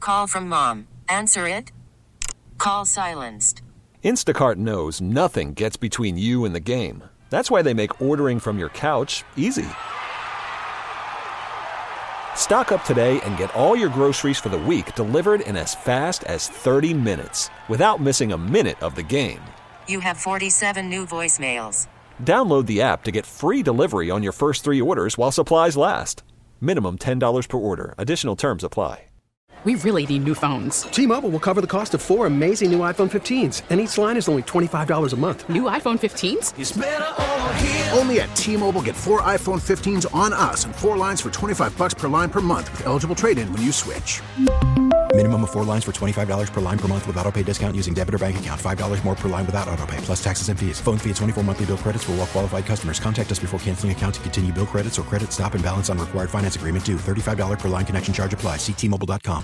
Call from mom. Answer it. Call silenced. Instacart knows nothing gets between you and the game. That's why they make ordering from your couch easy. Stock up today and get all your groceries for the week delivered in as fast as 30 minutes without missing a minute of the game. You have 47 new voicemails. Download the app to get free delivery on your first 3 orders while supplies last. Minimum $10 per order. Additional terms apply. We really need new phones. T-Mobile will cover the cost of 4 amazing new iPhone 15s, and each line is only $25 a month. New iPhone 15s? It's better over here. Only at T-Mobile, get 4 iPhone 15s on us and 4 lines for $25 per line per month with eligible trade-in when you switch. Minimum of 4 lines for $25 per line per month with autopay discount using debit or bank account. $5 more per line without autopay, plus taxes and fees. Phone fee at 24 monthly bill credits for well-qualified customers. Contact us before canceling account to continue bill credits or credit stop and balance on required finance agreement due. $35 per line connection charge applies. See T-Mobile.com.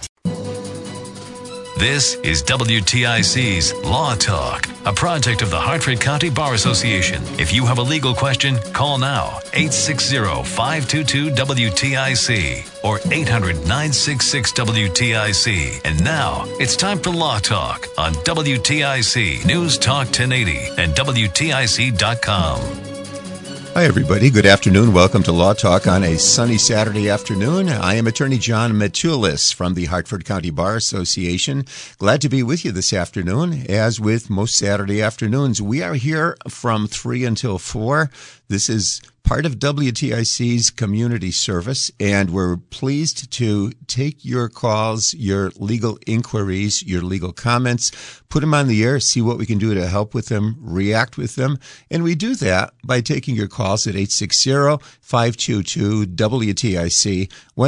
This is WTIC's Law Talk, a project of the Hartford County Bar Association. If you have a legal question, call now, 860-522-WTIC or 800-966-WTIC. And now, it's time for Law Talk on WTIC News Talk 1080 and WTIC.com. Hi, everybody. Good afternoon. Welcome to Law Talk on a sunny Saturday afternoon. I am Attorney John Matulis from the Hartford County Bar Association. Glad to be with you this afternoon. As with most Saturday afternoons, we are here from 3 until 4. This is part of WTIC's community service, and we're pleased to take your calls, your legal inquiries, your legal comments, put them on the air, see what we can do to help with them, react with them. And we do that by taking your calls at 860-522-WTIC,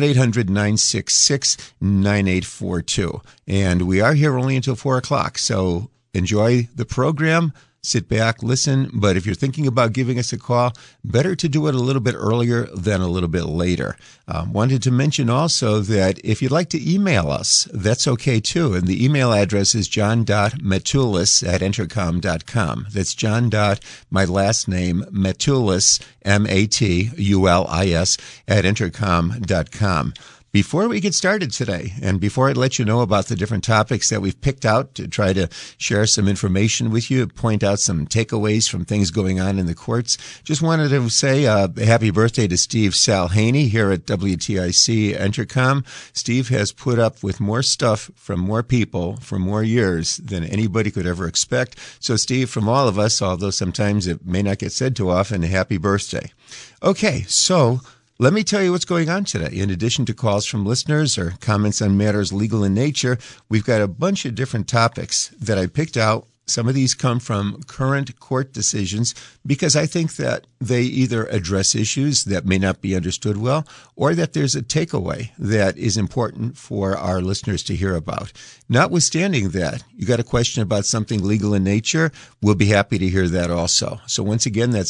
1-800-966-9842. And we are here only until 4 o'clock, so enjoy the program. Sit back, listen, but if you're thinking about giving us a call, better to do it a little bit earlier than a little bit later. Wanted to mention also that if you'd like to email us, that's okay too. And the email address is john.matulis@entercom.com. That's John. My last name, Matulis, Matulis, @entercom.com. Before we get started today, and before I let you know about the different topics that we've picked out to try to share some information with you, point out some takeaways from things going on in the courts, just wanted to say happy birthday to Steve Salhaney here at WTIC Entercom. Steve has put up with more stuff from more people for more years than anybody could ever expect. So Steve, from all of us, although sometimes it may not get said too often, happy birthday. Okay, so let me tell you what's going on today. In addition to calls from listeners or comments on matters legal in nature, we've got a bunch of different topics that I picked out. Some of these come from current court decisions because I think that they either address issues that may not be understood well or that there's a takeaway that is important for our listeners to hear about. Notwithstanding that, you got a question about something legal in nature, we'll be happy to hear that also. So once again, that's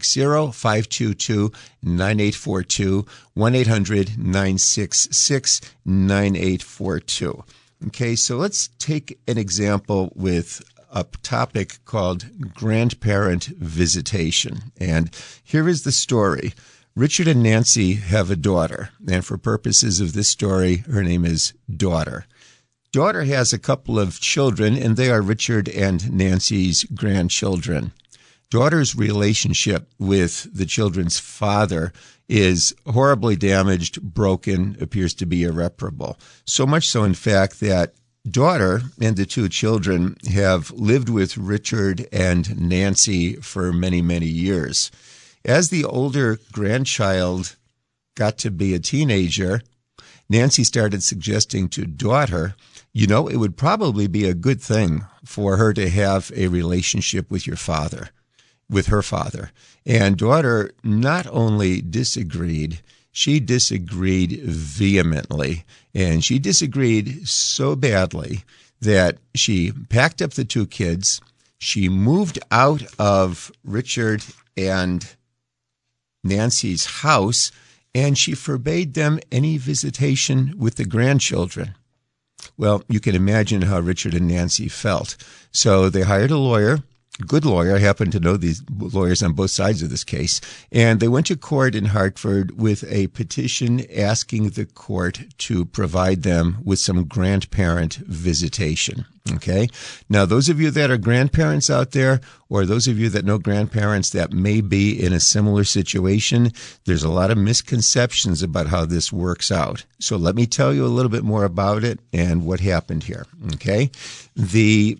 860-522-9842, 1-800-966-9842. Okay, so let's take an example with a topic called grandparent visitation. And here is the story. Richard and Nancy have a daughter, and for purposes of this story, her name is Daughter. Daughter has a couple of children, and they are Richard and Nancy's grandchildren. Daughter's relationship with the children's father is horribly damaged, broken, appears to be irreparable. So much so, in fact, that Daughter and the two children have lived with Richard and Nancy for many, many years. As the older grandchild got to be a teenager, Nancy started suggesting to Daughter, you know, it would probably be a good thing for her to have a relationship with your father, with her father. And Daughter not only disagreed, she disagreed vehemently, and she disagreed so badly that she packed up the two kids, she moved out of Richard and Nancy's house, and she forbade them any visitation with the grandchildren. Well, you can imagine how Richard and Nancy felt. So they hired a lawyer, good lawyer. I happen to know these lawyers on both sides of this case. And they went to court in Hartford with a petition asking the court to provide them with some grandparent visitation. Okay. Now, those of you that are grandparents out there, or those of you that know grandparents that may be in a similar situation, there's a lot of misconceptions about how this works out. So let me tell you a little bit more about it and what happened here. Okay. The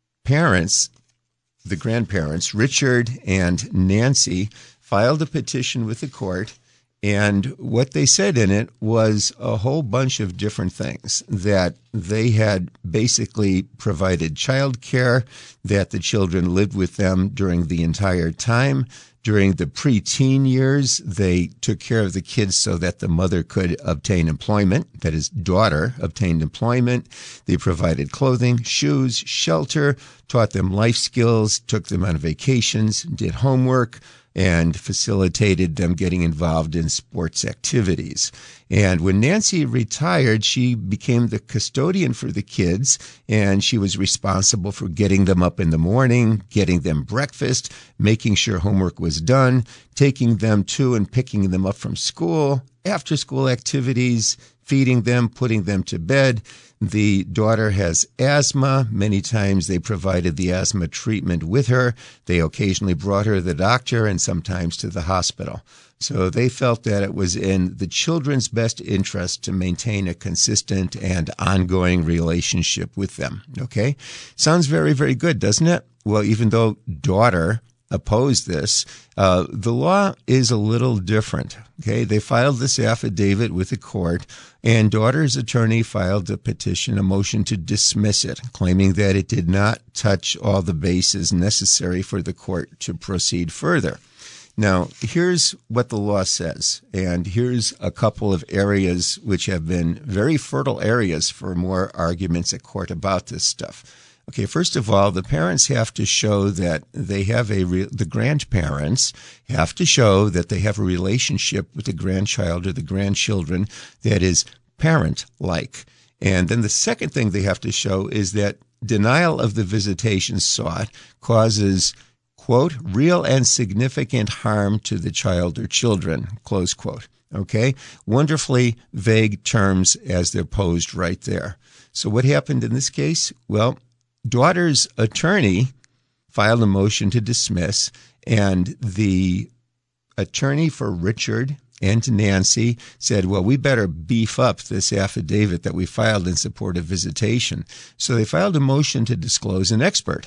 grandparents, Richard and Nancy, filed a petition with the court, and what they said in it was a whole bunch of different things, that they had basically provided child care, that the children lived with them during the entire time. During the preteen years, they took care of the kids so that the mother could obtain employment, that is, daughter obtained employment. They provided clothing, shoes, shelter, taught them life skills, took them on vacations, did homework, and facilitated them getting involved in sports activities. And when Nancy retired, she became the custodian for the kids, and she was responsible for getting them up in the morning, getting them breakfast, making sure homework was done, taking them to and picking them up from school, after-school activities, feeding them, putting them to bed. The daughter has asthma. Many times they provided the asthma treatment with her. They occasionally brought her to the doctor and sometimes to the hospital. So they felt that it was in the children's best interest to maintain a consistent and ongoing relationship with them. Okay? Sounds very, very good, doesn't it? Well, even though daughter opposed this, the law is a little different. Okay, they filed this affidavit with the court, and daughter's attorney filed a petition, a motion to dismiss it, claiming that it did not touch all the bases necessary for the court to proceed further. Now, here's what the law says, and here's a couple of areas which have been very fertile areas for more arguments at court about this stuff. Okay, first of all, the parents have to show that they have the grandparents have to show that they have a relationship with the grandchild or the grandchildren that is parent-like. And then the second thing they have to show is that denial of the visitation sought causes, quote, real and significant harm to the child or children, close quote. Okay? Wonderfully vague terms as they're posed right there. So what happened in this case? Well, daughter's attorney filed a motion to dismiss, and the attorney for Richard and Nancy said, well, we better beef up this affidavit that we filed in support of visitation. So they filed a motion to disclose an expert,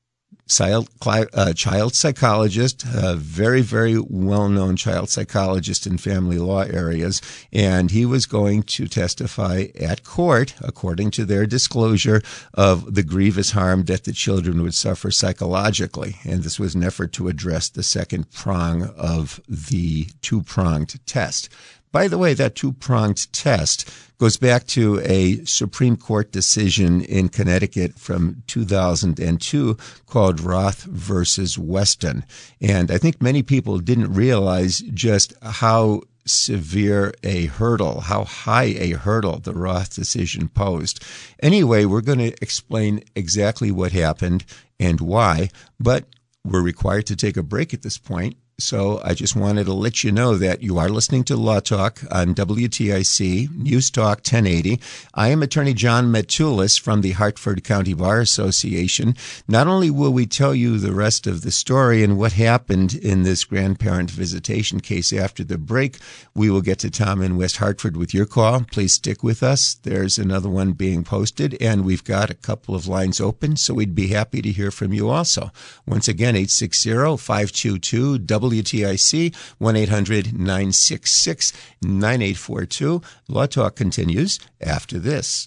child psychologist, a very, very well-known child psychologist in family law areas, and he was going to testify at court, according to their disclosure, of the grievous harm that the children would suffer psychologically. And this was an effort to address the second prong of the two-pronged test. By the way, that two-pronged test goes back to a Supreme Court decision in Connecticut from 2002 called Roth versus Weston. And I think many people didn't realize just how severe a hurdle, how high a hurdle the Roth decision posed. Anyway, we're going to explain exactly what happened and why, but we're required to take a break at this point. So I just wanted to let you know that you are listening to Law Talk on WTIC, News Talk 1080. I am Attorney John Metoulis from the Hartford County Bar Association. Not only will we tell you the rest of the story and what happened in this grandparent visitation case after the break, we will get to Tom in West Hartford with your call. Please stick with us. There's another one being posted, and we've got a couple of lines open, so we'd be happy to hear from you also. Once again, 860-522-WTIC, 1-800-966-9842. Law Talk continues after this.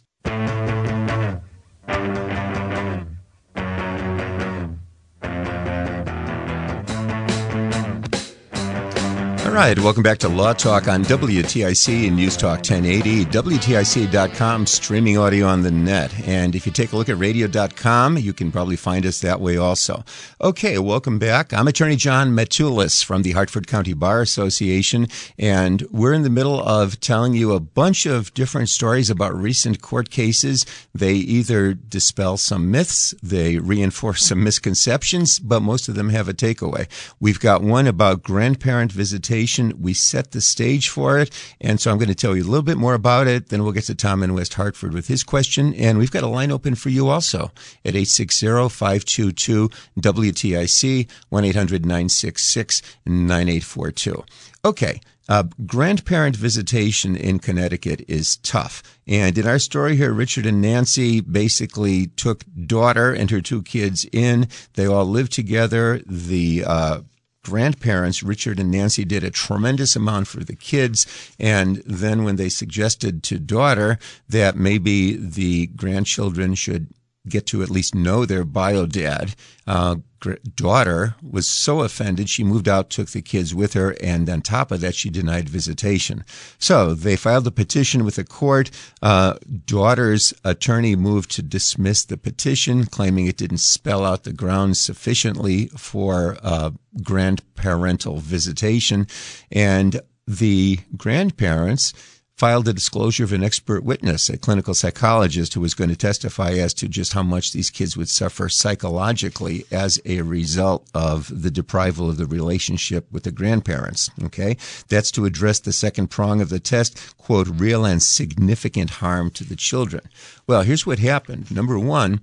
All right, welcome back to Law Talk on WTIC and News Talk 1080, WTIC.com, streaming audio on the net. And if you take a look at radio.com, you can probably find us that way also. Okay, welcome back. I'm Attorney John Matulis from the Hartford County Bar Association, and we're in the middle of telling you a bunch of different stories about recent court cases. They either dispel some myths, they reinforce some misconceptions, but most of them have a takeaway. We've got one about grandparent visitation. We set the stage for it, and so I'm going to tell you a little bit more about it. Then we'll get to Tom in West Hartford with his question, and we've got a line open for you also at 860-522-WTIC, 1-800-966-9842. Okay. Grandparent visitation in Connecticut is tough. And in our story here, Richard and Nancy basically took daughter and her two kids in. They all lived together. The grandparents, Richard and Nancy, did a tremendous amount for the kids. And then when they suggested to daughter that maybe the grandchildren should get to at least know their bio dad, daughter was so offended she moved out, took the kids with her, and on top of that she denied visitation. So they filed a petition with the court. Daughter's attorney moved to dismiss the petition, claiming it didn't spell out the grounds sufficiently for grandparental visitation. And the grandparents filed a disclosure of an expert witness, a clinical psychologist who was going to testify as to just how much these kids would suffer psychologically as a result of the deprival of the relationship with the grandparents. Okay? That's to address the second prong of the test, quote, real and significant harm to the children. Well, here's what happened. Number one,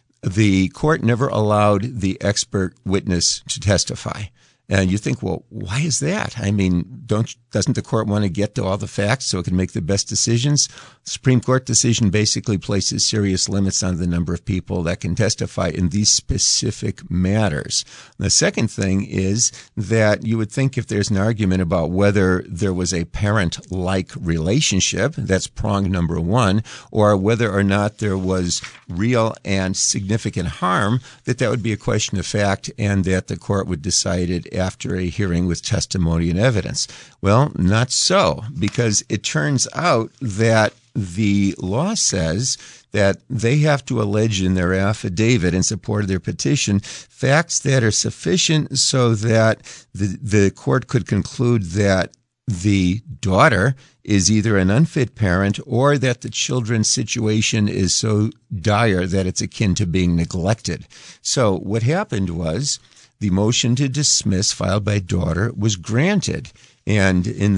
the court never allowed the expert witness to testify. And you think, well, why is that? I mean, doesn't the court want to get to all the facts so it can make the best decisions? The Supreme Court decision basically places serious limits on the number of people that can testify in these specific matters. The second thing is that you would think if there's an argument about whether there was a parent-like relationship, that's prong number one, or whether or not there was real and significant harm, that would be a question of fact and that the court would decide it after a hearing with testimony and evidence. Well, not so, because it turns out that the law says that they have to allege in their affidavit in support of their petition facts that are sufficient so that the court could conclude that the daughter is either an unfit parent or that the children's situation is so dire that it's akin to being neglected. So what happened was the motion to dismiss filed by daughter was granted. And in the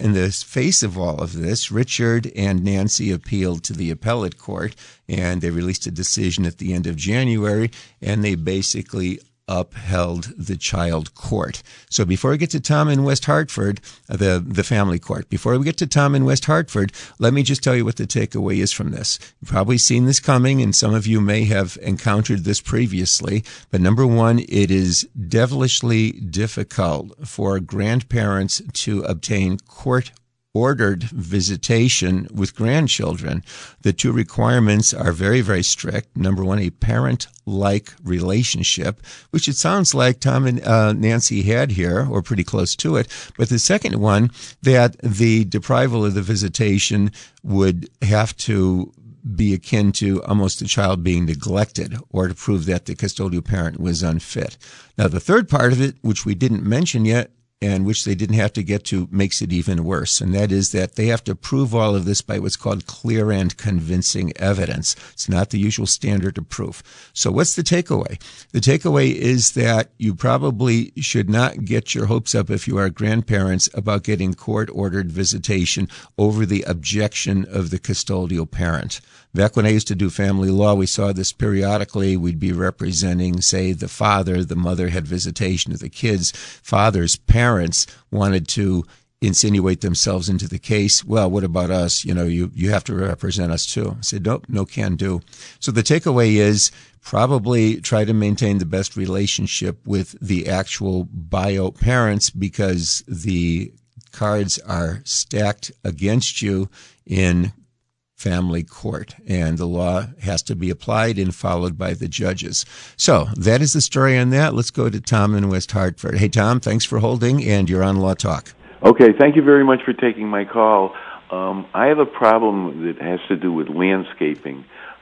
face of all of this, Richard and Nancy appealed to the appellate court, and they released a decision at the end of January, and they basically upheld the child court. So before we get to Tom in West Hartford, the family court, before we get to Tom in West Hartford, let me just tell you what the takeaway is from this. You've probably seen this coming, and some of you may have encountered this previously. But number one, it is devilishly difficult for grandparents to obtain court-ordered visitation with grandchildren. The two requirements are very, very strict. Number one, a parent-like relationship, which it sounds like Tom and Nancy had here, or pretty close to it. But the second one, that the deprival of the visitation would have to be akin to almost the child being neglected or to prove that the custodial parent was unfit. Now, the third part of it, which we didn't mention yet, and which they didn't have to get to, makes it even worse. And that is that they have to prove all of this by what's called clear and convincing evidence. It's not the usual standard of proof. So what's the takeaway? The takeaway is that you probably should not get your hopes up if you are grandparents about getting court-ordered visitation over the objection of the custodial parent. Back when I used to do family law, we saw this periodically. We'd be representing, say, the father. The mother had visitation of the kids. Father's parents wanted to insinuate themselves into the case. Well, what about us? You have to represent us too. I said, nope, no can do. So the takeaway is probably try to maintain the best relationship with the actual bio parents, because the cards are stacked against you in family court, and the law has to be applied and followed by the judges. So that is the story on that. Let's go to Tom in West Hartford. Hey, Tom, thanks for holding, and you're on Law Talk. Okay, thank you very much for taking my call. I have a problem that has to do with landscaping.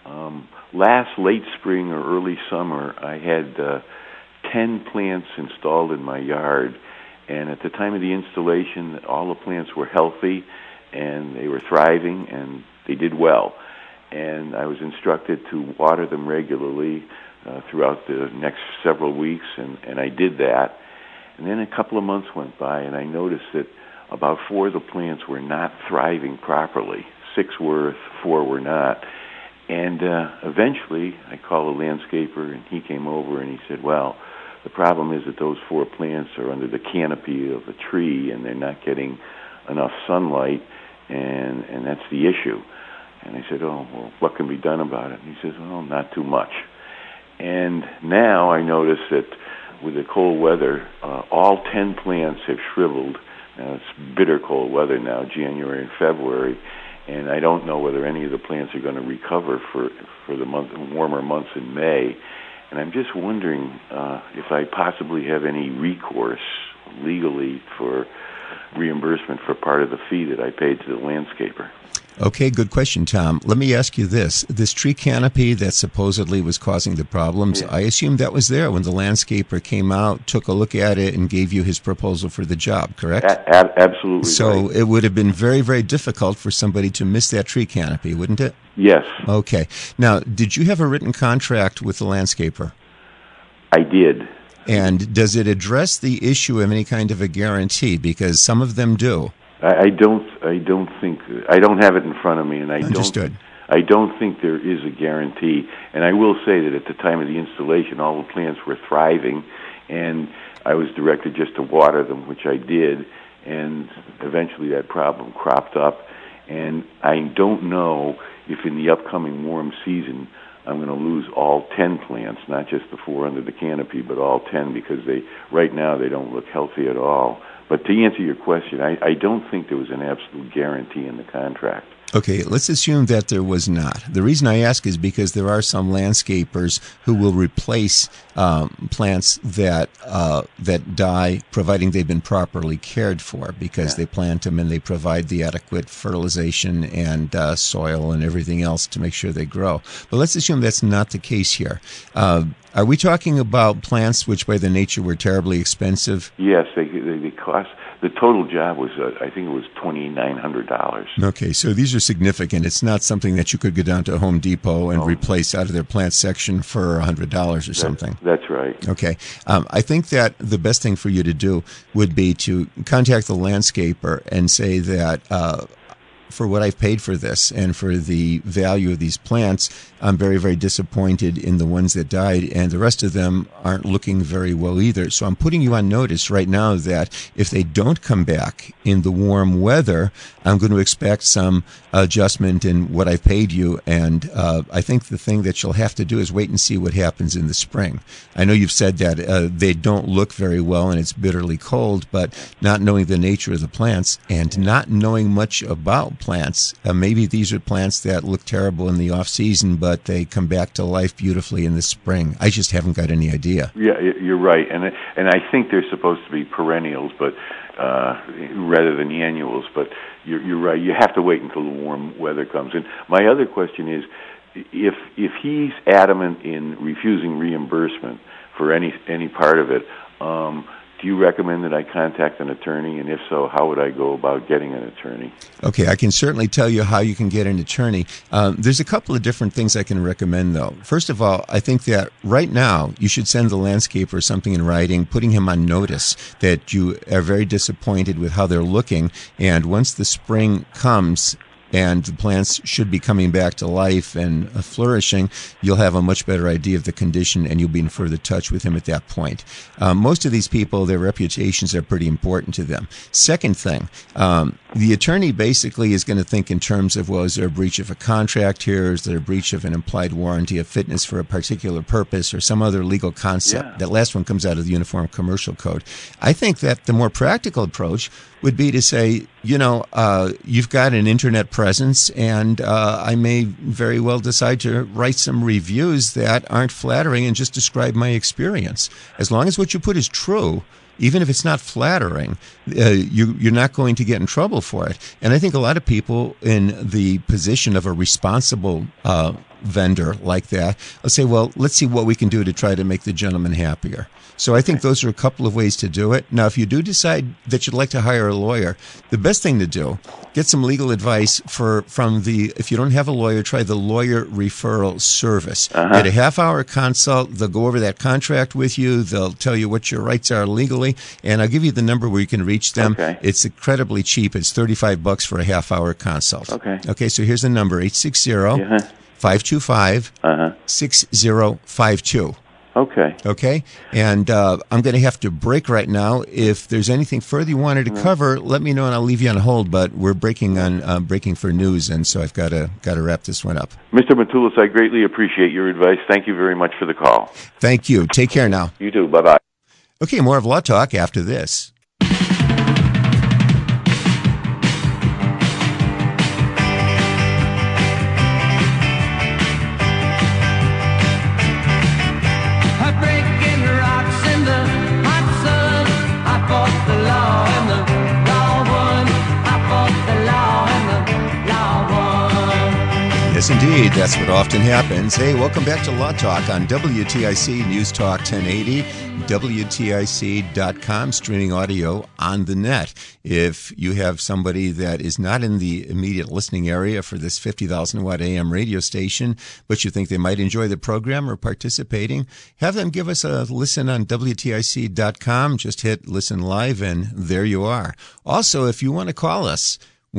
Last late spring or early summer, I had 10 plants installed in my yard, and at the time of the installation, all the plants were healthy, and they were thriving, and they did well. And I was instructed to water them regularly throughout the next several weeks, and I did that. And then a couple of months went by, and I noticed that about 4 of the plants were not thriving properly. 6 were, 4 were not. And eventually, I called a landscaper, and he came over, and he said, well, the problem is that those 4 plants are under the canopy of a tree, and they're not getting enough sunlight, and that's the issue. And I said, oh, well, what can be done about it? And he says, well, not too much. And now I notice that with the cold weather, all 10 plants have shriveled. Now, it's bitter cold weather now, January and February, and I don't know whether any of the plants are going to recover for the warmer months in May. And I'm just wondering if I possibly have any recourse legally for reimbursement for part of the fee that I paid to the landscaper. Okay, good question, Tom. Let me ask you this. This tree canopy that supposedly was causing the problems, Yeah. I assume that was there when the landscaper came out, took a look at it, and gave you his proposal for the job, correct? Absolutely. So right. it would have been very, very difficult for somebody to miss that tree canopy, wouldn't it? Yes, Okay. Now, did you have a written contract with the landscaper? I did. And does it address the issue of any kind of a guarantee? Because some of them do. I don't think I don't have it in front of me, and Understood. I don't think there is a guarantee. And I will say that at the time of the installation, all the plants were thriving, and I was directed just to water them, which I did. And eventually, that problem cropped up, and I don't know if in the upcoming warm season I'm going to lose all 10 plants, not just the 4 under the canopy, but all 10, because right now they don't look healthy at all. But to answer your question, I don't think there was an absolute guarantee in the contract. Okay, let's assume that there was not. The reason I ask is because there are some landscapers who will replace plants that die, providing they've been properly cared for, because they plant them and they provide the adequate fertilization and soil and everything else to make sure they grow. But let's assume that's not the case here. Are we talking about plants which, by their nature, were terribly expensive? Yes, they cost. The total job was, I think it was $2,900. Okay, so these are significant. It's not something that you could go down to Home Depot and replace out of their plant section for $100 or something. That's right. Okay. I think that the best thing for you to do would be to contact the landscaper and say that for what I've paid for this and for the value of these plants, I'm very, very disappointed in the ones that died, and the rest of them aren't looking very well either. So I'm putting you on notice right now that if they don't come back in the warm weather, I'm going to expect some adjustment in what I've paid you, and I think the thing that you'll have to do is wait and see what happens in the spring. I know you've said that they don't look very well and it's bitterly cold, but not knowing the nature of the plants and not knowing much about plants, maybe these are plants that look terrible in the off-season, but they come back to life beautifully in the spring. I just haven't got any idea. Yeah, you're right, and I think they're supposed to be perennials, but rather than annuals. But you're right. You have to wait until the warm weather comes. And my other question is, if he's adamant in refusing reimbursement for any part of it, do you recommend that I contact an attorney? And if so, how would I go about getting an attorney? Okay, I can certainly tell you how you can get an attorney. There's a couple of different things I can recommend, though. First of all, I think that right now you should send the landscaper something in writing, putting him on notice that you are very disappointed with how they're looking, and once the spring comes and the plants should be coming back to life and flourishing, you'll have a much better idea of the condition, and you'll be in further touch with him at that point. Most of these people, their reputations are pretty important to them. Second thing, the attorney basically is going to think in terms of, well, is there a breach of a contract here? Is there a breach of an implied warranty of fitness for a particular purpose or some other legal concept? Yeah. That last one comes out of the Uniform Commercial Code. I think that the more practical approach would be to say, you've got an internet presence, and I may very well decide to write some reviews that aren't flattering and just describe my experience. As long as what you put is true, even if it's not flattering, you're not going to get in trouble for it. And I think a lot of people in the position of a responsible vendor like that will say, well, let's see what we can do to try to make the gentleman happier. So I think those are a couple of ways to do it. Now, if you do decide that you'd like to hire a lawyer, the best thing to do, get some legal advice if you don't have a lawyer, try the lawyer referral service. Get a half-hour consult. They'll go over that contract with you. They'll tell you what your rights are legally, and I'll give you the number where you can reach them. Okay. It's incredibly cheap. It's $35 for a half-hour consult. Okay, so here's the number, 860-525-6052. Okay. And I'm going to have to break right now. If there's anything further you wanted to cover, let me know and I'll leave you on hold. But we're breaking for news, and so I've got to wrap this one up. Mr. Matulis, I greatly appreciate your advice. Thank you very much for the call. Thank you. Take care now. You too. Bye-bye. Okay, more of Law Talk after this. Yes, indeed. That's what often happens. Hey, welcome back to Law Talk on WTIC News Talk 1080, WTIC.com, streaming audio on the net. If you have somebody that is not in the immediate listening area for this 50,000-watt AM radio station, but you think they might enjoy the program or participating, have them give us a listen on WTIC.com. Just hit listen live, and there you are. Also, if you want to call us,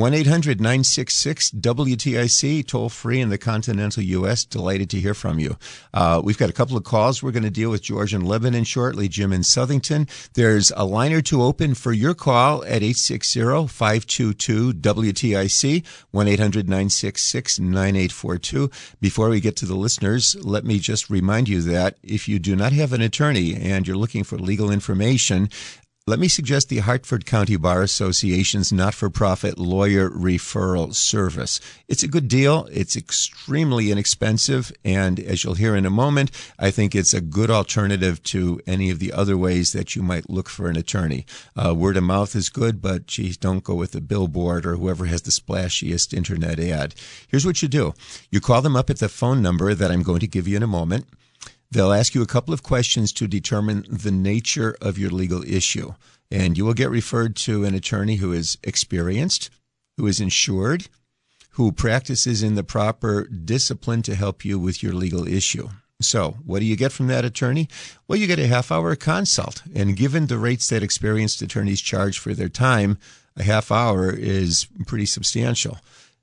1-800-966-WTIC, toll-free in the continental U.S. Delighted to hear from you. We've got a couple of calls. We're going to deal with George in Lebanon shortly, Jim in Southington. There's a line or two open for your call at 860-522-WTIC, 1-800-966-9842. Before we get to the listeners, let me just remind you that if you do not have an attorney and you're looking for legal information, let me suggest the Hartford County Bar Association's not-for-profit lawyer referral service. It's a good deal. It's extremely inexpensive, and as you'll hear in a moment, I think it's a good alternative to any of the other ways that you might look for an attorney. Word of mouth is good, but geez, don't go with a billboard or whoever has the splashiest internet ad. Here's what you do. You call them up at the phone number that I'm going to give you in a moment. They'll ask you a couple of questions to determine the nature of your legal issue, and you will get referred to an attorney who is experienced, who is insured, who practices in the proper discipline to help you with your legal issue. So what do you get from that attorney? Well, you get a half-hour consult, and given the rates that experienced attorneys charge for their time, a half hour is pretty substantial.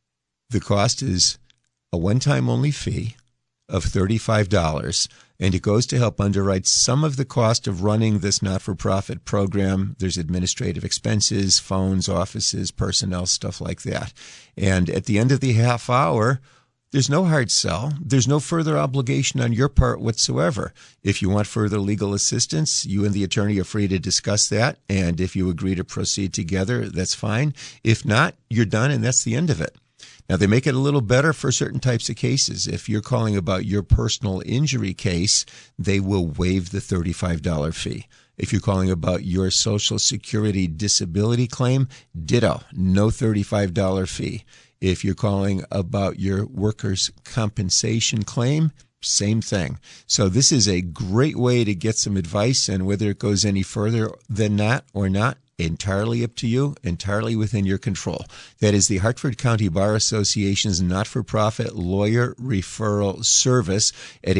The cost is a one-time only fee of $35, and it goes to help underwrite some of the cost of running this not-for-profit program. There's administrative expenses, phones, offices, personnel, stuff like that. And at the end of the half hour, there's no hard sell. There's no further obligation on your part whatsoever. If you want further legal assistance, you and the attorney are free to discuss that, and if you agree to proceed together, that's fine. If not, you're done, and that's the end of it. Now, they make it a little better for certain types of cases. If you're calling about your personal injury case, they will waive the $35 fee. If you're calling about your Social Security disability claim, ditto, no $35 fee. If you're calling about your workers' compensation claim, same thing. So this is a great way to get some advice, and whether it goes any further than that or not, entirely up to you, entirely within your control. That is the Hartford County Bar Association's not-for-profit lawyer referral service at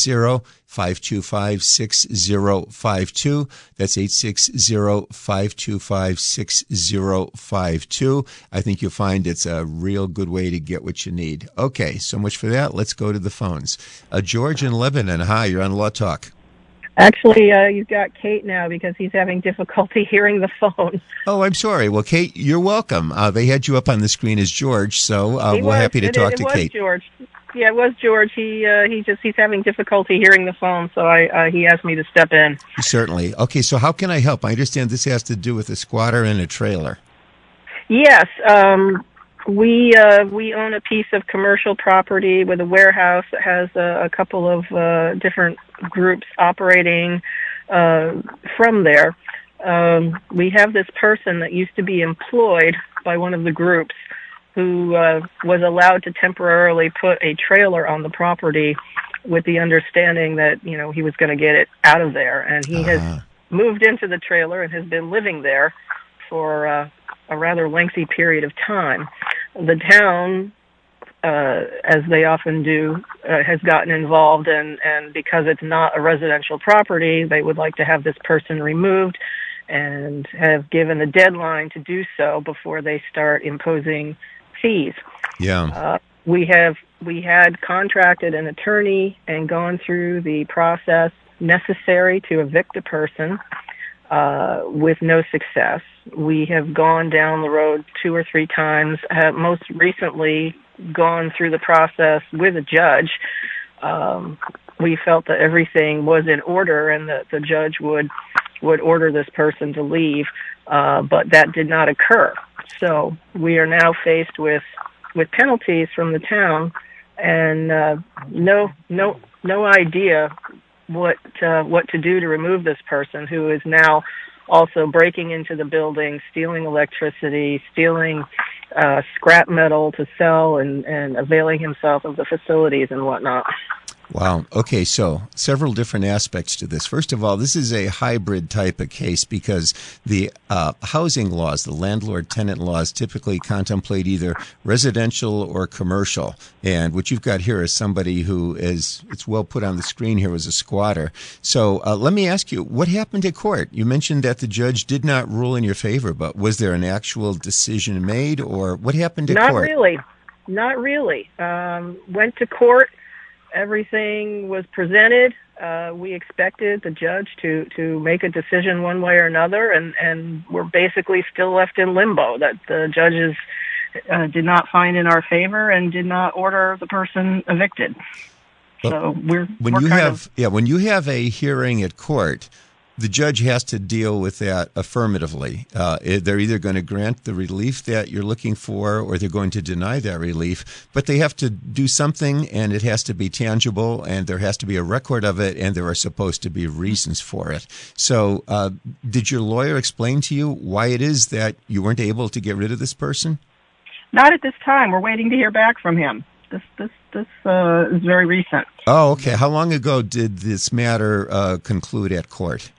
860-525-6052. That's 860-525-6052. I think you'll find it's a real good way to get what you need. Okay, so much for that. Let's go to the phones. George in Lebanon, hi, you're on Law Talk. Actually, you've got Kate now because he's having difficulty hearing the phone. Oh, I'm sorry. Well, Kate, you're welcome. They had you up on the screen as George, so we're happy to talk to Kate. It was George. Yeah, it was George. He's having difficulty hearing the phone, so he asked me to step in. Certainly. Okay, so how can I help? I understand this has to do with a squatter and a trailer. Yes. We own a piece of commercial property with a warehouse that has a couple of different groups operating from there. we have this person that used to be employed by one of the groups who was allowed to temporarily put a trailer on the property with the understanding that, he was going to get it out of there. And he has moved into the trailer and has been living there for a rather lengthy period of time. The town, as they often do, has gotten involved, and because it's not a residential property, they would like to have this person removed and have given a deadline to do so before they start imposing fees. Yeah. We had contracted an attorney and gone through the process necessary to evict a person with no success. We have gone down the road 2 or 3 times, most recently gone through the process with a judge. We felt that everything was in order and that the judge would order this person to leave, but that did not occur. So we are now faced with penalties from the town and no idea what to do to remove this person who is now also breaking into the building, stealing electricity, stealing scrap metal to sell, and availing himself of the facilities and whatnot. Wow. Okay, so several different aspects to this. First of all, this is a hybrid type of case because the housing laws, the landlord-tenant laws, typically contemplate either residential or commercial. And what you've got here is somebody who is, it's well put on the screen here, was a squatter. So let me ask you, what happened at court? You mentioned that the judge did not rule in your favor, but was there an actual decision made, or what happened at court? Not really. Went to court. Everything was presented. We expected the judge to make a decision one way or another, and we're basically still left in limbo that the judges did not find in our favor and did not order the person evicted. So when you have a hearing at court, the judge has to deal with that affirmatively. They're either going to grant the relief that you're looking for or they're going to deny that relief, but they have to do something, and it has to be tangible, and there has to be a record of it, and there are supposed to be reasons for it. So did your lawyer explain to you why it is that you weren't able to get rid of this person? Not at this time. We're waiting to hear back from him. This is very recent. Oh, okay. How long ago did this matter conclude at court?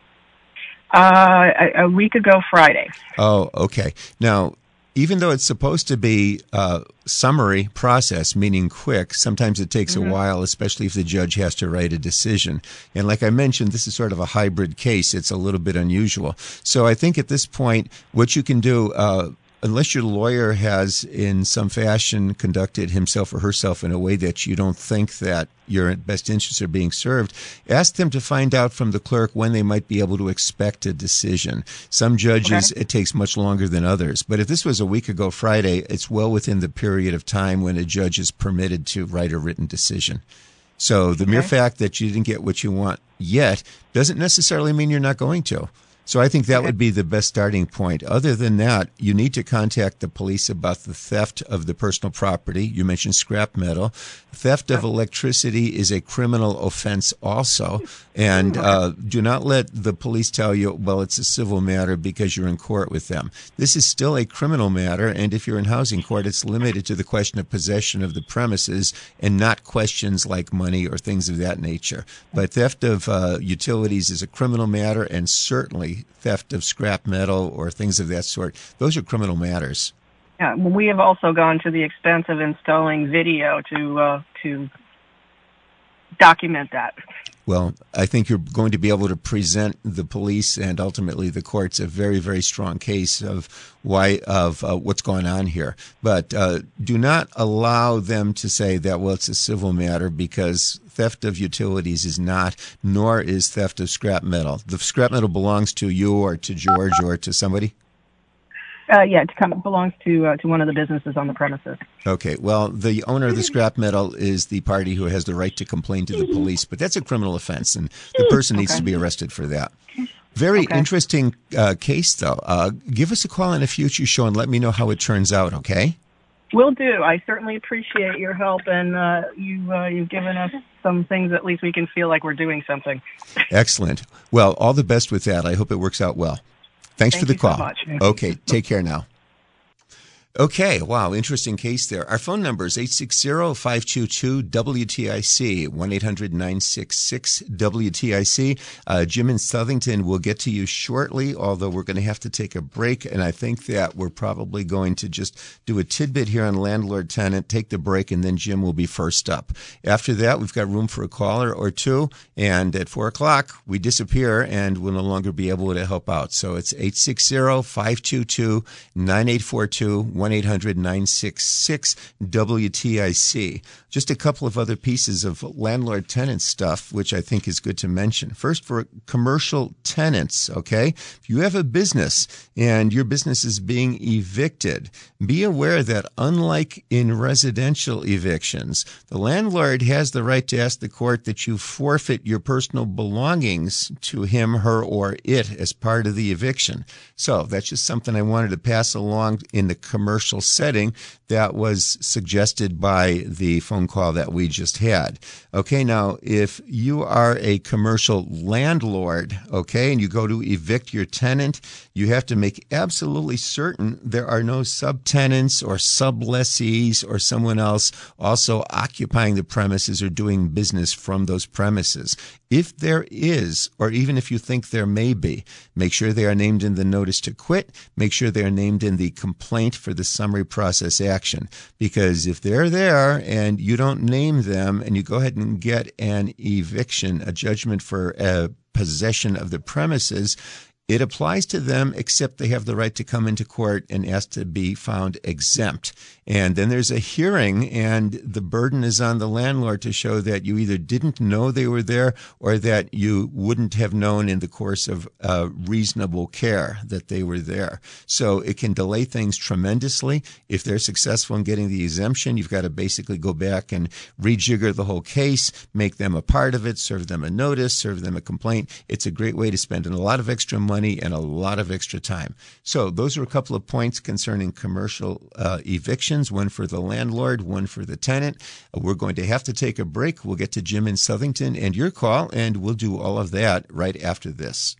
A week ago Friday. Oh, okay. Now, even though it's supposed to be a summary process, meaning quick, sometimes it takes a while, especially if the judge has to write a decision. And like I mentioned, this is sort of a hybrid case. It's a little bit unusual. So I think at this point, what you can do, unless your lawyer has in some fashion conducted himself or herself in a way that you don't think that your best interests are being served, ask them to find out from the clerk when they might be able to expect a decision. Some judges, it takes much longer than others. But if this was a week ago Friday, it's well within the period of time when a judge is permitted to write a written decision. So the mere fact that you didn't get what you want yet doesn't necessarily mean you're not going to. So I think that would be the best starting point. Other than that, you need to contact the police about the theft of the personal property. You mentioned scrap metal. Theft of electricity is a criminal offense also. And do not let the police tell you, well, it's a civil matter because you're in court with them. This is still a criminal matter, and if you're in housing court, it's limited to the question of possession of the premises and not questions like money or things of that nature. But theft of utilities is a criminal matter, and certainly theft of scrap metal or things of that sort, those are criminal matters. Yeah, we have also gone to the expense of installing video to document that. Well, I think you're going to be able to present the police and ultimately the courts a very, very strong case of what's going on here. But do not allow them to say that, well, it's a civil matter, because theft of utilities is not, nor is theft of scrap metal. The scrap metal belongs to you or to George or to somebody? It belongs to one of the businesses on the premises. Okay, well, the owner of the scrap metal is the party who has the right to complain to the police, but that's a criminal offense, and the person needs to be arrested for that. Very interesting case, though. Give us a call in a future show and let me know how it turns out, okay? Will do. I certainly appreciate your help, and you've given us some things at least we can feel like we're doing something. Excellent. Well, all the best with that. I hope it works out well. Thanks for the call. So much. Okay, take care now. Okay, wow, interesting case there. Our phone number is 860-522-WTIC, 1-800-966-WTIC. Jim in Southington will get to you shortly, although we're going to have to take a break, and I think that we're probably going to just do a tidbit here on landlord-tenant, take the break, and then Jim will be first up. After that, we've got room for a caller or two, and at 4 o'clock, we disappear, and we'll no longer be able to help out. So it's 860-522-9842, 1-800-966-WTIC. Just a couple of other pieces of landlord-tenant stuff, which I think is good to mention. First, for commercial tenants, okay? If you have a business and your business is being evicted, be aware that unlike in residential evictions, the landlord has the right to ask the court that you forfeit your personal belongings to him, her, or it as part of the eviction. So that's just something I wanted to pass along in the commercial setting that was suggested by the phone call that we just had. Okay, now, if you are a commercial landlord, okay, and you go to evict your tenant, you have to make absolutely certain there are no subtenants or sublessees or someone else also occupying the premises or doing business from those premises. If there is, or even if you think there may be, make sure they are named in the notice to quit. Make sure they are named in the complaint for the summary process action. Because if they're there and you don't name them and you go ahead and get an eviction, a judgment for possession of the premises, it applies to them, except they have the right to come into court and ask to be found exempt. And then there's a hearing, and the burden is on the landlord to show that you either didn't know they were there or that you wouldn't have known in the course of reasonable care that they were there. So it can delay things tremendously. If they're successful in getting the exemption, you've got to basically go back and rejigger the whole case, make them a part of it, serve them a notice, serve them a complaint. It's a great way to spend a lot of extra money and a lot of extra time. So those are a couple of points concerning commercial evictions, one for the landlord, one for the tenant. We're going to have to take a break. We'll get to Jim in Southington and your call, and we'll do all of that right after this.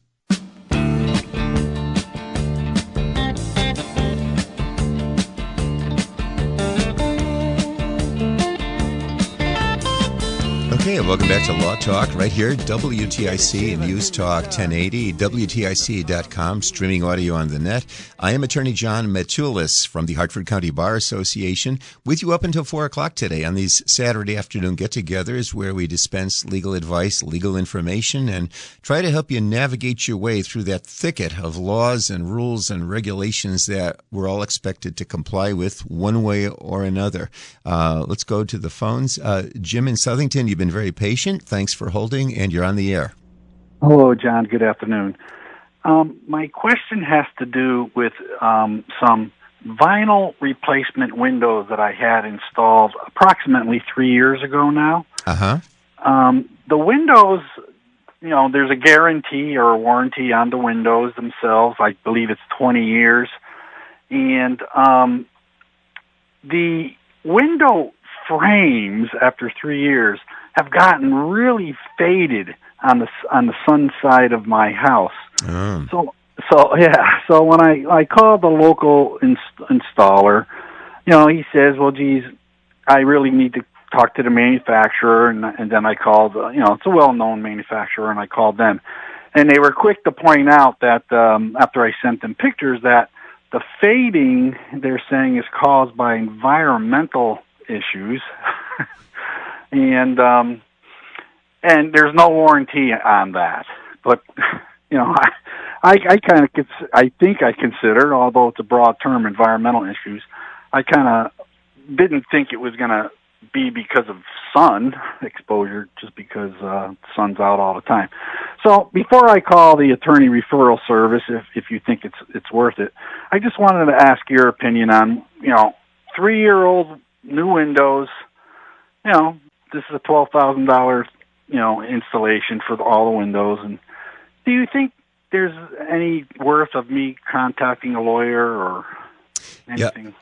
Okay, welcome back to Law Talk right here, WTIC News Talk 1080, WTIC.com, streaming audio on the net. I am Attorney John Matulis from the Hartford County Bar Association, with you up until 4 o'clock today on these Saturday afternoon get-togethers where we dispense legal advice, legal information, and try to help you navigate your way through that thicket of laws and rules and regulations that we're all expected to comply with one way or another. Let's go to the phones. Jim in Southington, you've been very patient. Thanks for holding, and you're on the air. Hello, John. Good afternoon. My question has to do with some vinyl replacement windows that I had installed approximately 3 years ago now. Uh-huh. The windows, there's a guarantee or a warranty on the windows themselves. I believe it's 20 years. And the window frames, after 3 years, have gotten really faded on the sun side of my house. So when I called the local installer, he says, well, geez, I really need to talk to the manufacturer, and then I called, it's a well-known manufacturer, and I called them. And they were quick to point out that after I sent them pictures, that the fading, they're saying, is caused by environmental issues. And there's no warranty on that. But, I think I consider, although it's a broad term, environmental issues, I kind of didn't think it was going to be because of sun exposure, just because the sun's out all the time. So before I call the attorney referral service, if you think it's worth it, I just wanted to ask your opinion on, 3-year-old new windows. This is a $12,000, installation for all the windows. And do you think there's any worth of me contacting a lawyer or anything? Yeah.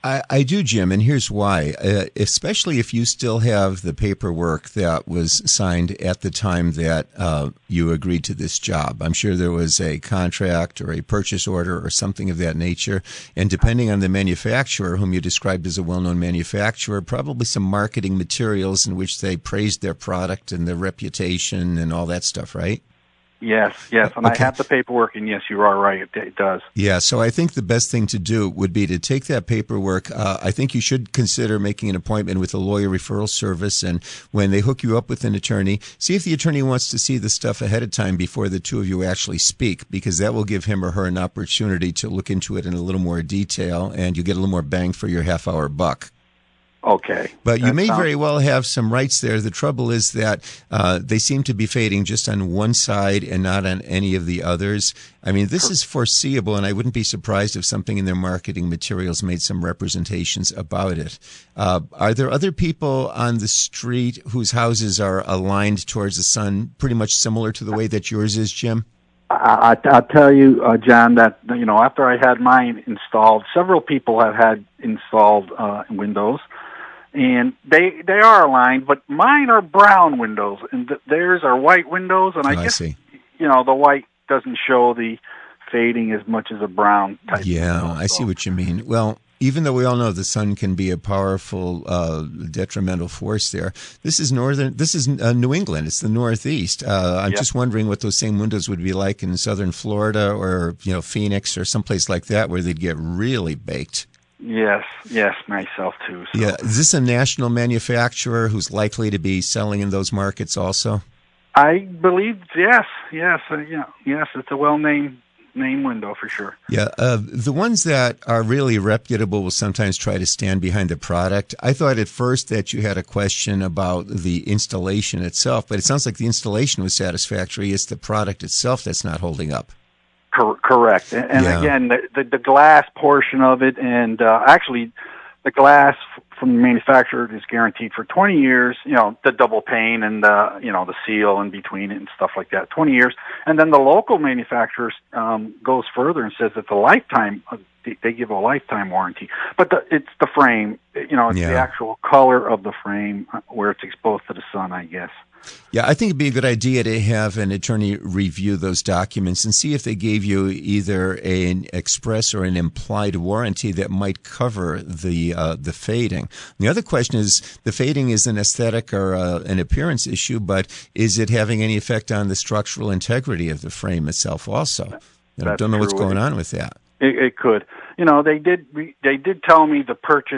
I do, Jim, and here's why. Especially if you still have the paperwork that was signed at the time that you agreed to this job. I'm sure there was a contract or a purchase order or something of that nature. And depending on the manufacturer, whom you described as a well-known manufacturer, probably some marketing materials in which they praised their product and their reputation and all that stuff, right? Yes, and I have the paperwork, and yes, you are right, it does. Yeah, so I think the best thing to do would be to take that paperwork. I think you should consider making an appointment with a lawyer referral service, and when they hook you up with an attorney, see if the attorney wants to see the stuff ahead of time before the two of you actually speak, because that will give him or her an opportunity to look into it in a little more detail, and you get a little more bang for your half-hour buck. Okay. But you may very well have some rights there. The trouble is that they seem to be fading just on one side and not on any of the others. I mean, this is foreseeable, and I wouldn't be surprised if something in their marketing materials made some representations about it. Are there other people on the street whose houses are aligned towards the sun, pretty much similar to the way that yours is, Jim? I'll tell you, John, that after I had mine installed, several people have had installed windows. And they are aligned, but mine are brown windows, and theirs are white windows. And I guess, the white doesn't show the fading as much as a brown type. Yeah, window, I see what you mean. Well, even though we all know the sun can be a powerful detrimental force there, this is New England. It's the Northeast. I'm just wondering what those same windows would be like in southern Florida or Phoenix or someplace like that where they'd get really baked. Yes, myself too. So. Yeah, is this a national manufacturer who's likely to be selling in those markets also? I believe yes. It's a well-named name window for sure. Yeah, the ones that are really reputable will sometimes try to stand behind the product. I thought at first that you had a question about the installation itself, but it sounds like the installation was satisfactory. It's the product itself that's not holding up. Correct. And again, the glass portion of it, and actually the glass from the manufacturer is guaranteed for 20 years, the double pane and the seal in between it and stuff like that, 20 years. And then the local manufacturer goes further and says that they give a lifetime warranty. But it's the frame, it's the actual color of the frame where it's exposed to the sun, I guess. Yeah, I think it'd be a good idea to have an attorney review those documents and see if they gave you either an express or an implied warranty that might cover the fading. The other question is, the fading is an aesthetic or an appearance issue, but is it having any effect on the structural integrity of the frame itself also? I don't know what's going on with that. It could. They did tell me to purchase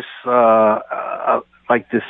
like this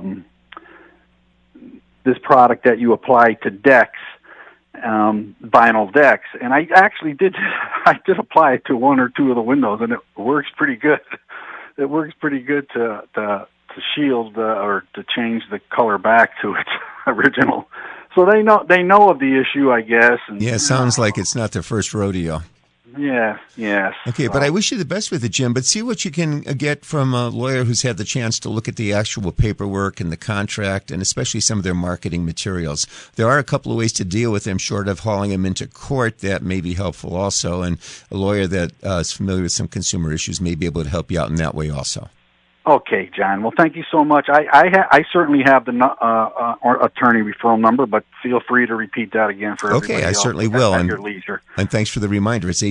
product that you apply to decks, vinyl decks, and I actually did apply it to one or two of the windows, and it works pretty good. It works pretty good to shield or to change the color back to its original. So they know of the issue, I guess. And, it sounds like it's not their first rodeo. Yes. Okay, but I wish you the best with it, Jim. But see what you can get from a lawyer who's had the chance to look at the actual paperwork and the contract and especially some of their marketing materials. There are a couple of ways to deal with them short of hauling them into court that may be helpful also. And a lawyer that is familiar with some consumer issues may be able to help you out in that way also. Okay, John. Well, thank you so much. I certainly have the attorney referral number, but feel free to repeat that again for everybody else. Okay, I certainly will. At your leisure. And thanks for the reminder. It's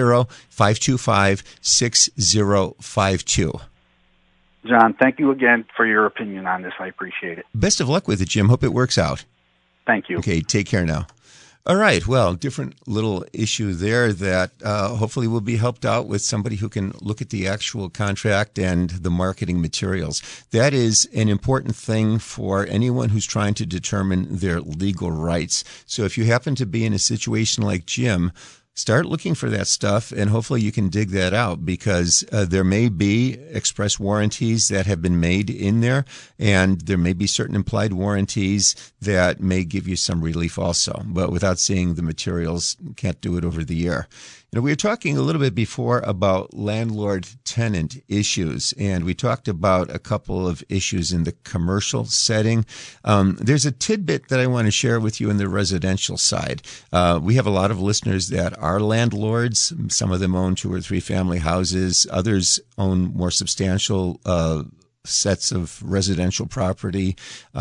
860-525-6052. John, thank you again for your opinion on this. I appreciate it. Best of luck with it, Jim. Hope it works out. Thank you. Okay, take care now. All right. Well, different little issue there that hopefully will be helped out with somebody who can look at the actual contract and the marketing materials. That is an important thing for anyone who's trying to determine their legal rights. So if you happen to be in a situation like Jim, start looking for that stuff, and hopefully you can dig that out because there may be express warranties that have been made in there, and there may be certain implied warranties that may give you some relief also. But without seeing the materials, can't do it over the air. We were talking a little bit before about landlord-tenant issues, and we talked about a couple of issues in the commercial setting. There's a tidbit that I want to share with you in the residential side. We have a lot of listeners that are landlords. Some of them own 2 or 3 family houses. Others own more substantial sets of residential property.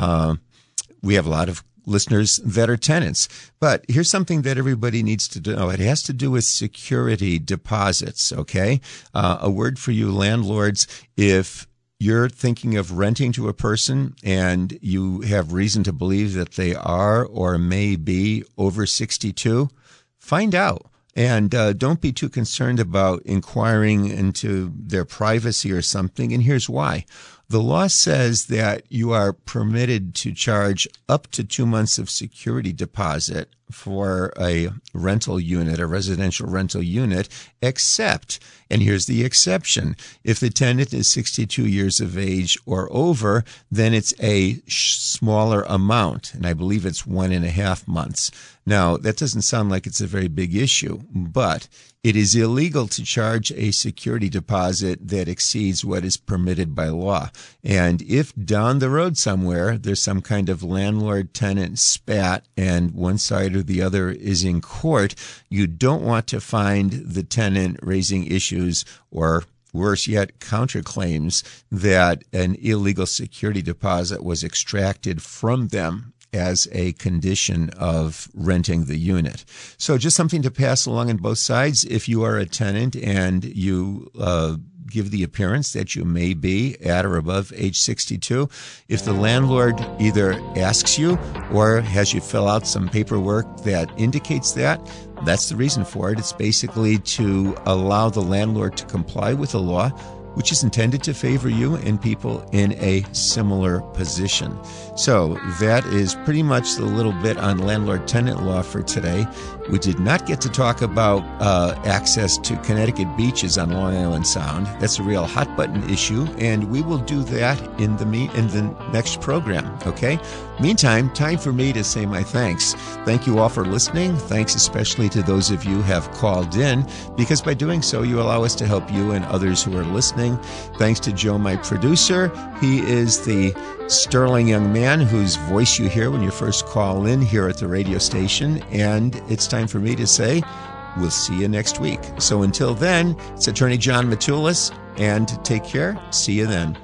We have a lot of listeners that are tenants. But here's something that everybody needs to know. It has to do with security deposits, okay? A word for you landlords, if you're thinking of renting to a person and you have reason to believe that they are or may be over 62, find out. And don't be too concerned about inquiring into their privacy or something. And here's why. The law says that you are permitted to charge up to 2 months of security deposit for a rental unit, a residential rental unit, except, and here's the exception, if the tenant is 62 years of age or over, then it's a smaller amount, and I believe it's 1.5 months. Now, that doesn't sound like it's a very big issue, but it is illegal to charge a security deposit that exceeds what is permitted by law. And if down the road somewhere there's some kind of landlord-tenant spat and one side or the other is in court, you don't want to find the tenant raising issues or worse yet, counterclaims that an illegal security deposit was extracted from them as a condition of renting the unit. So just something to pass along on both sides. If you are a tenant and you give the appearance that you may be at or above age 62, if the landlord either asks you or has you fill out some paperwork that indicates that, that's the reason for it. It's basically to allow the landlord to comply with the law, which is intended to favor you and people in a similar position. So that is pretty much the little bit on landlord-tenant law for today. We did not get to talk about access to Connecticut beaches on Long Island Sound. That's a real hot-button issue, and we will do that in the next program, okay? Meantime, time for me to say my thanks. Thank you all for listening. Thanks especially to those of you who have called in, because by doing so, you allow us to help you and others who are listening. Thanks to Joe, my producer. He is the sterling young man whose voice you hear when you first call in here at the radio station. And it's time for me to say, we'll see you next week. So until then, it's Attorney John Matulis, and take care. See you then.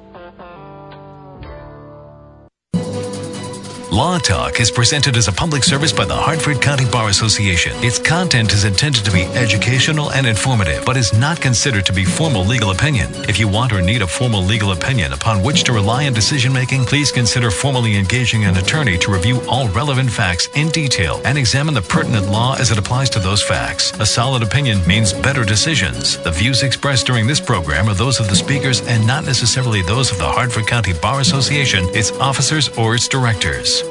Law Talk is presented as a public service by the Hartford County Bar Association. Its content is intended to be educational and informative, but is not considered to be formal legal opinion. If you want or need a formal legal opinion upon which to rely in decision-making, please consider formally engaging an attorney to review all relevant facts in detail and examine the pertinent law as it applies to those facts. A solid opinion means better decisions. The views expressed during this program are those of the speakers and not necessarily those of the Hartford County Bar Association, its officers, or its directors.